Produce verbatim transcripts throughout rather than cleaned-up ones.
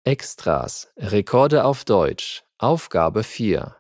Extras, Rekorde auf Deutsch, Aufgabe vier.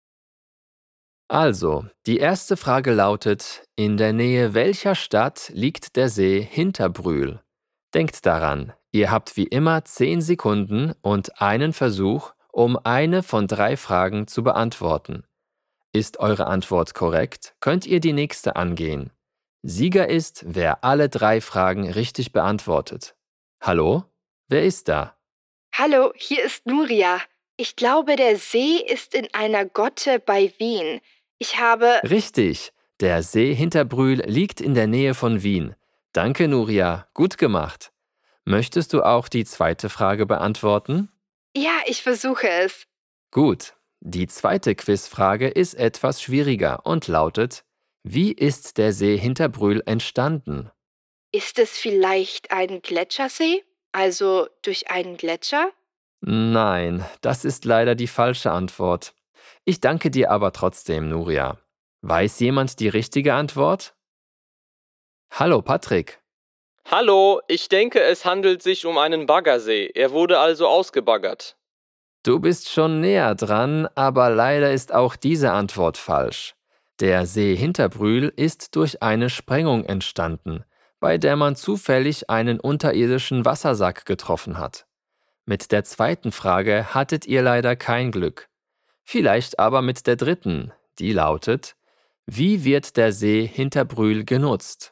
Also, die erste Frage lautet, in der Nähe welcher Stadt liegt der See Hinterbrühl? Denkt daran, ihr habt wie immer zehn Sekunden und einen Versuch, um eine von drei Fragen zu beantworten. Ist eure Antwort korrekt, könnt ihr die nächste angehen. Sieger ist, wer alle drei Fragen richtig beantwortet. Hallo? Wer ist da? Hallo, hier ist Nuria. Ich glaube, der See ist in einer Grotte bei Wien. Ich habe... Richtig, der See Hinterbrühl liegt in der Nähe von Wien. Danke, Nuria, gut gemacht. Möchtest du auch die zweite Frage beantworten? Ja, ich versuche es. Gut, die zweite Quizfrage ist etwas schwieriger und lautet, wie ist der See Hinterbrühl entstanden? Ist es vielleicht ein Gletschersee? Also durch einen Gletscher? Nein, das ist leider die falsche Antwort. Ich danke dir aber trotzdem, Nuria. Weiß jemand die richtige Antwort? Hallo, Patrick. Hallo, ich denke, es handelt sich um einen Baggersee. Er wurde also ausgebaggert. Du bist schon näher dran, aber leider ist auch diese Antwort falsch. Der See Hinterbrühl ist durch eine Sprengung entstanden, bei der man zufällig einen unterirdischen Wassersack getroffen hat. Mit der zweiten Frage hattet ihr leider kein Glück. Vielleicht aber mit der dritten, die lautet, wie wird der See Hinterbrühl genutzt?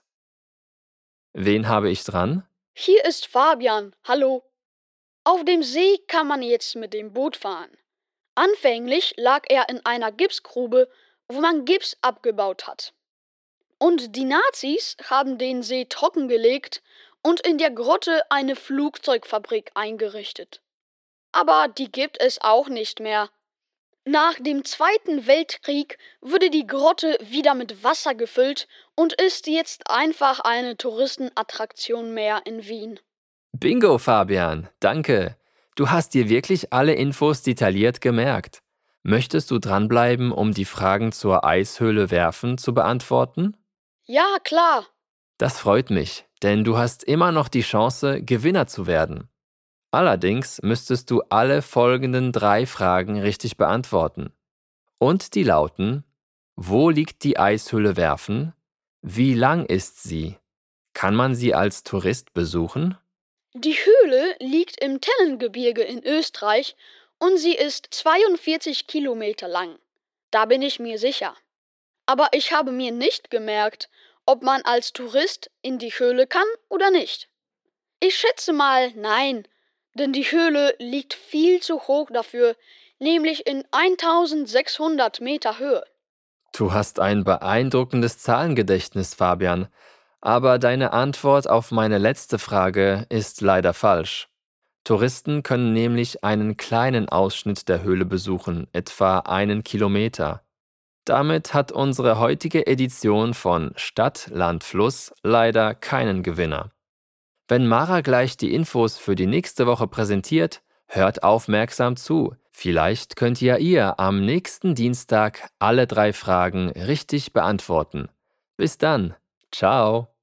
Wen habe ich dran? Hier ist Fabian. Hallo. Auf dem See kann man jetzt mit dem Boot fahren. Anfänglich lag er in einer Gipsgrube, wo man Gips abgebaut hat. Und die Nazis haben den See trockengelegt und in der Grotte eine Flugzeugfabrik eingerichtet. Aber die gibt es auch nicht mehr. Nach dem Zweiten Weltkrieg wurde die Grotte wieder mit Wasser gefüllt und ist jetzt einfach eine Touristenattraktion mehr in Wien. Bingo, Fabian, danke. Du hast dir wirklich alle Infos detailliert gemerkt. Möchtest du dranbleiben, um die Fragen zur Eishöhle werfen zu beantworten? Ja, klar. Das freut mich, denn du hast immer noch die Chance, Gewinner zu werden. Allerdings müsstest du alle folgenden drei Fragen richtig beantworten. Und die lauten: Wo liegt die Eishöhle Werfen? Wie lang ist sie? Kann man sie als Tourist besuchen? Die Höhle liegt im Tennengebirge in Österreich und sie ist zweiundvierzig Kilometer lang. Da bin ich mir sicher. Aber ich habe mir nicht gemerkt, ob man als Tourist in die Höhle kann oder nicht. Ich schätze mal nein, denn die Höhle liegt viel zu hoch dafür, nämlich in eintausendsechshundert Meter Höhe. Du hast ein beeindruckendes Zahlengedächtnis, Fabian. Aber deine Antwort auf meine letzte Frage ist leider falsch. Touristen können nämlich einen kleinen Ausschnitt der Höhle besuchen, etwa einen Kilometer. Damit hat unsere heutige Edition von Stadt, Land, Fluss leider keinen Gewinner. Wenn Mara gleich die Infos für die nächste Woche präsentiert, hört aufmerksam zu. Vielleicht könnt ja ihr am nächsten Dienstag alle drei Fragen richtig beantworten. Bis dann. Ciao.